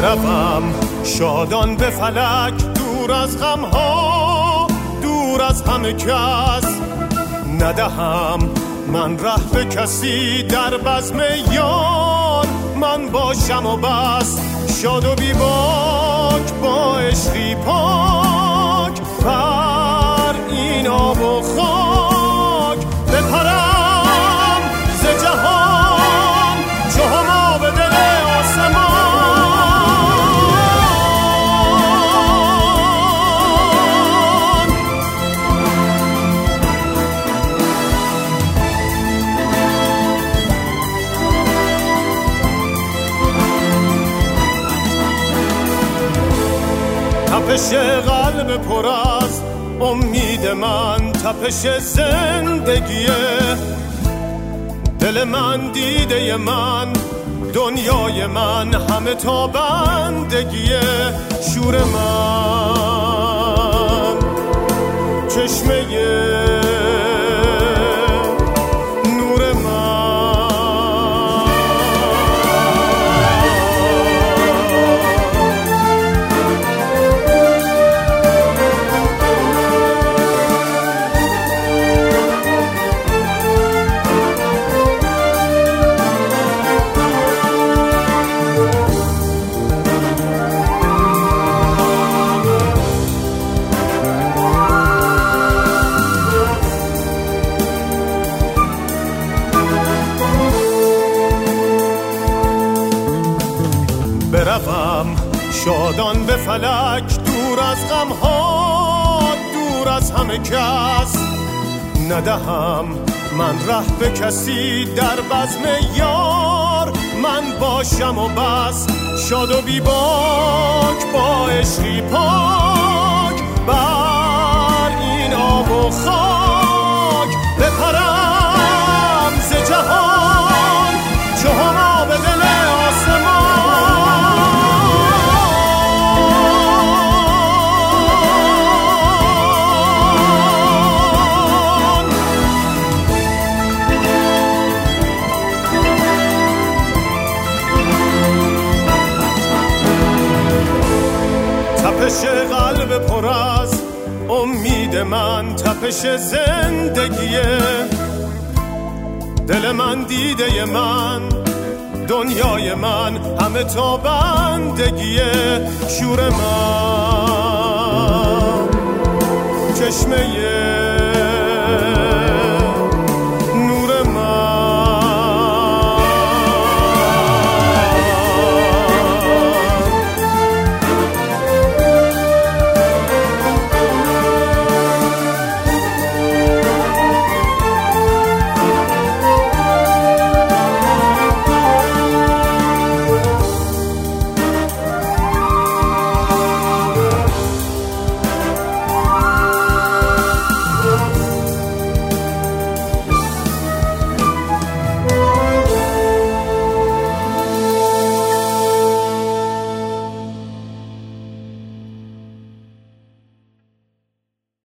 بروم شادان به فلک، دور از غمها، دور از همه کس. ندهم من ره به کسی، در بزم یار من باشم و بس. شاد و بی باک با عشقی پاک، بر این آب و خاک بپرم ز جهان چو هما به دل آسمان. تپش قلب پر از امید من، تپش زندگیه. دل من دیده من، دنیای من، همه تا بندگیه. شور من چشمه نور من. بروم شادان به فلک، دور از غمها، دور از همه کس. ندهم من ره به کسی، در بزم یار من باشم و بس. شاد و بی باک با عشقی پاک، بر این آب و خاک بپرم ز جهان چو هما به دل آسمان. تپش قلب پر از امید من، تپش زندگیه. دل من دیده من، دنیای من، همه تا بندگیه. شور من چشمه